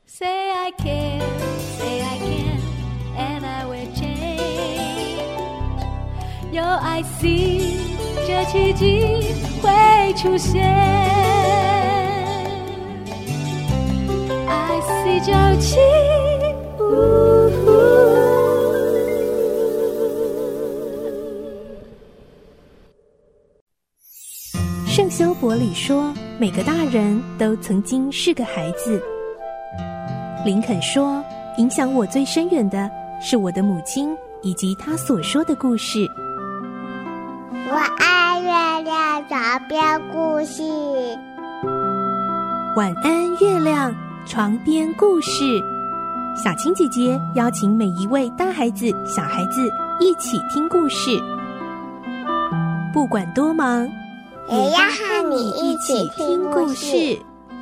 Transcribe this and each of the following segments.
Say I can, say I can, and I will change. 有爱心，这奇迹会出现。I see 97。 圣修伯里说，每个大人都曾经是个孩子。林肯说，影响我最深远的是我的母亲以及她所说的故事。 我爱月亮床边故事。 晚安月亮，床边故事。小青姐姐邀请每一位大孩子、小孩子一起听故事，不管多忙， 也要和你一起听故事。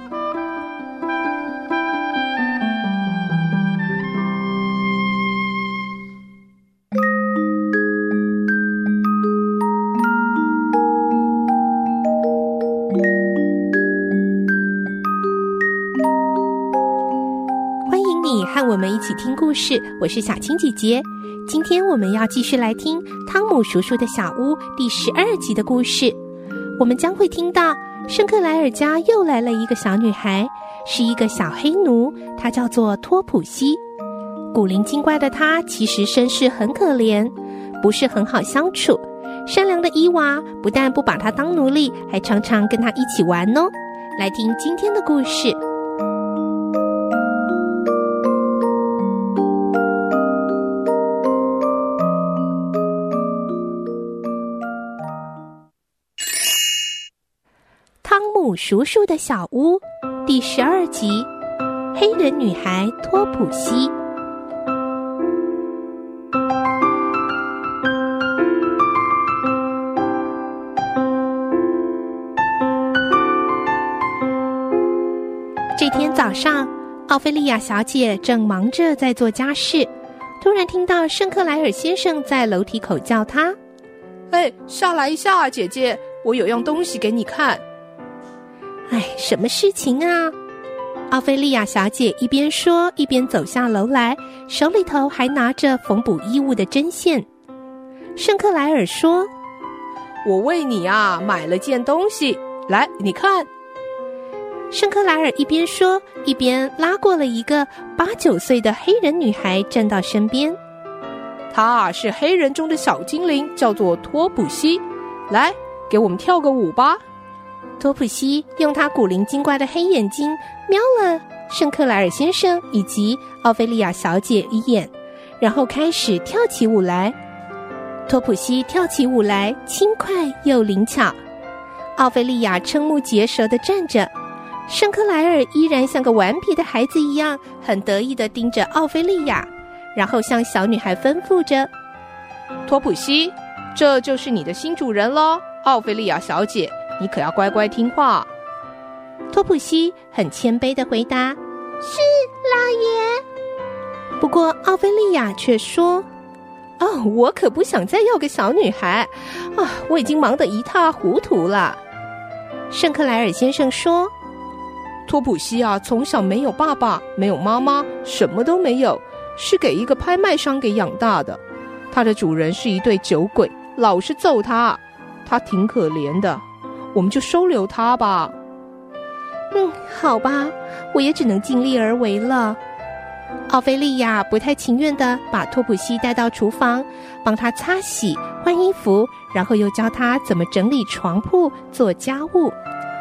欢迎你和我们一起听故事，我是小青姐姐。今天我们要继续来听汤姆叔叔的小屋第12集的故事。我们将会听到圣克莱尔家又来了一个小女孩，是一个小黑奴，她叫做托普西。古灵精怪的她其实身世很可怜，不是很好相处。善良的伊娃不但不把她当奴隶，还常常跟她一起玩哦。来听今天的故事。汤姆叔叔的小屋第12集，黑人女孩托普西。这天早上，奥菲利亚小姐正忙着在做家事，突然听到圣克莱尔先生在楼梯口叫她：“ 下来一下，姐姐，我有样东西给你看。” 什么事情啊？奥菲利亚小姐一边说一边走下楼来，手里头还拿着缝补衣物的针线。圣克莱尔说：“ 我为你买了件东西，来，你看。” 圣克莱尔一边说一边拉过了一个8、9岁的黑人女孩站到身边。 她是黑人中的小精灵，叫做托普西，来，给我们跳个舞吧。 托普西用他古灵精怪的黑眼睛瞄了圣克莱尔先生以及奥菲利亚小姐一眼，然后开始跳起舞来。托普西跳起舞来轻快又灵巧，奥菲利亚瞠目结舌地站着，圣克莱尔依然像个顽皮的孩子一样，很得意地盯着奥菲利亚，然后向小女孩吩咐着：“ 托普西，这就是你的新主人咯，奥菲利亚小姐，你可要乖乖听话。” 托普西很谦卑地回答：“ 是，老爷。” 不过奥菲利亚却说：“我可不想再要个小女孩我已经忙得一塌糊涂了。”圣克莱尔先生说：“ 托普西从小没有爸爸，没有妈妈，什么都没有，是给一个拍卖商给养大的。他的主人是一对酒鬼，老是揍他，他挺可怜的，我们就收留他吧。” 好吧，我也只能尽力而为了。奥菲利亚不太情愿地把托普西带到厨房，帮他擦洗、换衣服，然后又教他怎么整理床铺、做家务。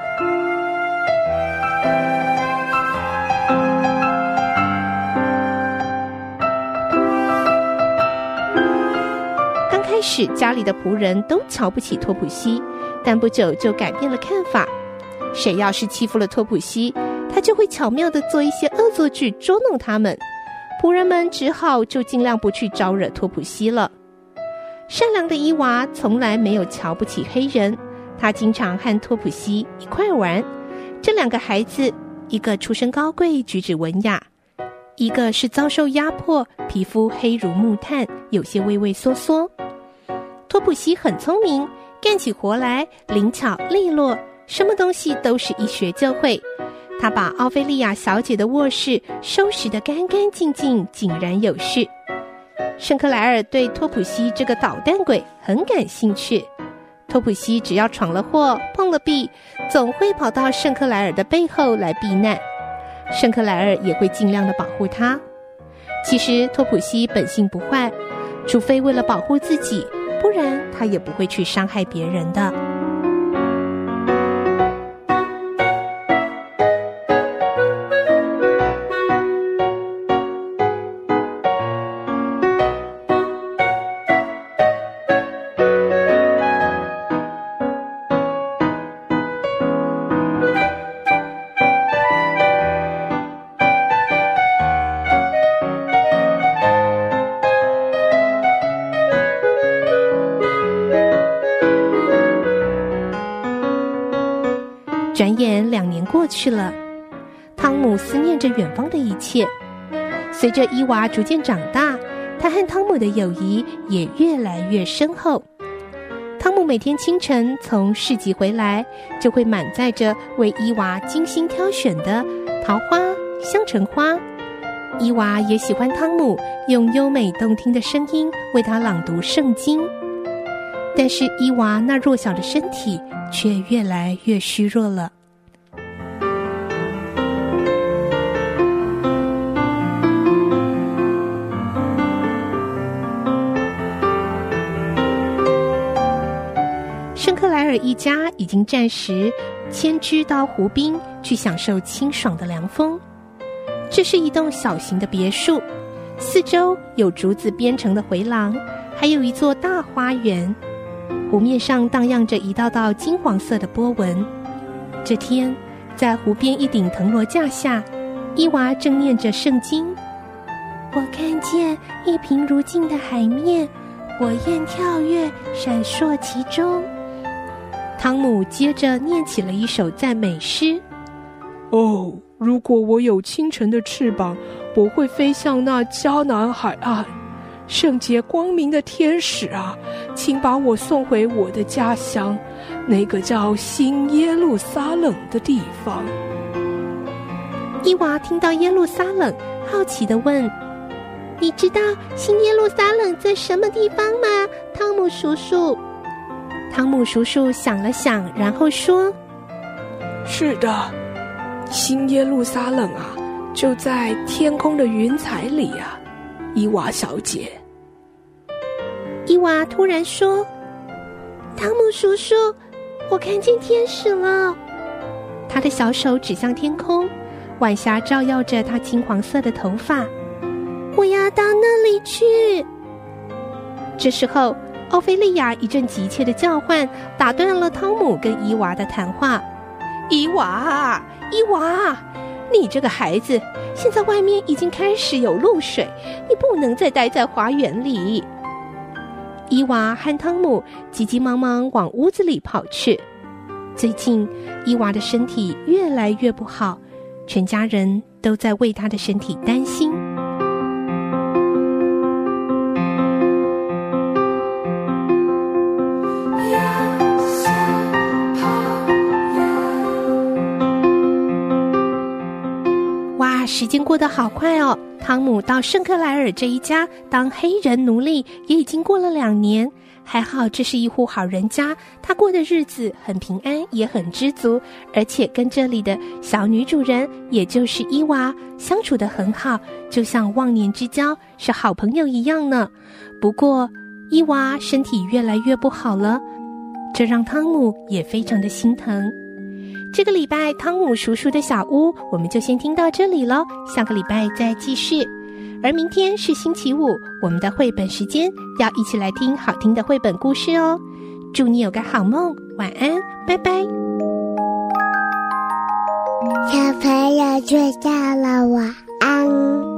刚开始家里的仆人都瞧不起托普西，但不久就改变了看法。谁要是欺负了托普西，他就会巧妙地做一些恶作剧捉弄他们。仆人们只好就尽量不去招惹托普西了。善良的伊娃从来没有瞧不起黑人，他经常和托普西一块玩。这2个孩子，一个出身高贵，举止文雅，一个是遭受压迫，皮肤黑如木炭，有些畏畏缩缩。托普西很聪明，干起活来灵巧利落，什么东西都是一学就会。 他把奥菲利亚小姐的卧室收拾得干干净净，井然有序。圣克莱尔对托普西这个捣蛋鬼很感兴趣。托普西只要闯了祸，碰了壁，总会跑到圣克莱尔的背后来避难。圣克莱尔也会尽量的保护他。其实托普西本性不坏，除非为了保护自己，不然他也不会去伤害别人的。转眼2年过去了，汤姆思念着远方的一切。随着伊娃逐渐长大，他和汤姆的友谊也越来越深厚。汤姆每天清晨从市集回来，就会满载着为伊娃精心挑选的桃花、香橙花。伊娃也喜欢汤姆用优美动听的声音为她朗读圣经。但是伊娃那弱小的身体却越来越虚弱了。圣克莱尔一家已经暂时迁居到湖滨，去享受清爽的凉风。这是一栋小型的别墅，四周有竹子编成的回廊，还有一座大花园。湖面上荡漾着一道道金黄色的波纹。这天，在湖边一顶藤萝架下，伊娃正念着圣经。我看见一平如镜的海面，火焰跳跃，闪烁其中。汤姆接着念起了一首赞美诗。 哦，如果我有清晨的翅膀，我会飞向那迦南海岸。圣洁光明的天使啊，请把我送回我的家乡，那个叫新耶路撒冷的地方。 伊娃听到耶路撒冷，好奇地问：你知道新耶路撒冷在什么地方吗，汤姆叔叔？汤姆叔叔想了想，然后说： 是的，新耶路撒冷啊，就在天空的云彩里啊，伊娃小姐。 伊娃突然说：汤姆叔叔，我看见天使了。他的小手指向天空，晚霞照耀着他金黄色的头发。我要到那里去。这时候奥菲利亚一阵急切的叫唤打断了汤姆跟伊娃的谈话。伊娃，伊娃，你这个孩子，现在外面已经开始有露水，你不能再待在花园里。伊娃和汤姆急急忙忙往屋子里跑去。最近伊娃的身体越来越不好，全家人都在为她的身体担心。哇，时间过得好快哦！汤姆到圣克莱尔这一家当黑人奴隶也已经过了2年，还好这是一户好人家，他过的日子很平安，也很知足，而且跟这里的小女主人，也就是伊娃相处得很好，就像忘年之交，是好朋友一样呢。不过伊娃身体越来越不好了，这让汤姆也非常的心疼。这个礼拜汤姆叔叔的小屋我们就先听到这里咯，下个礼拜再继续。而明天是星期五，我们的绘本时间，要一起来听好听的绘本故事哦。祝你有个好梦，晚安，拜拜。 小朋友睡觉了，晚安。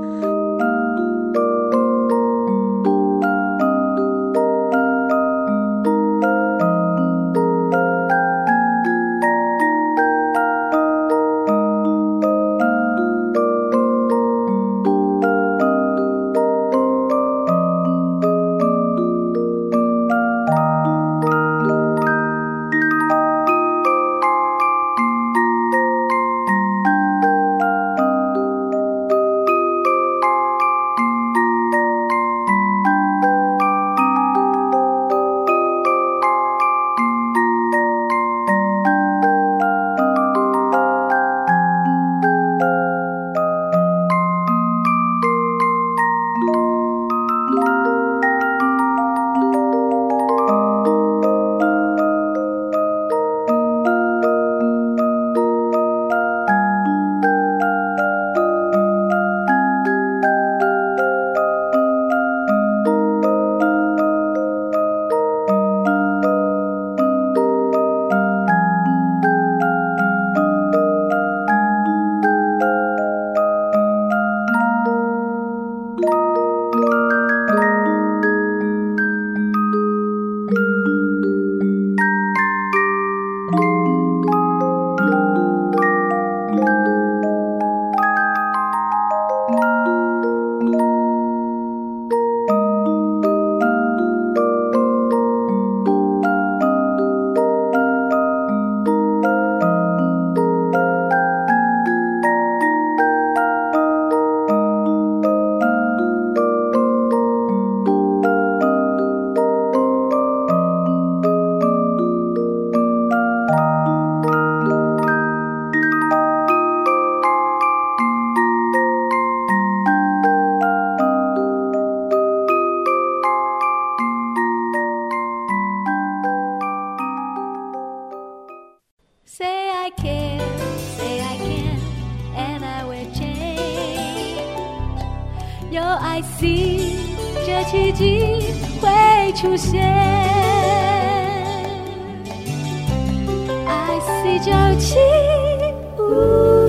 有 I see 这奇迹会出现。I see 975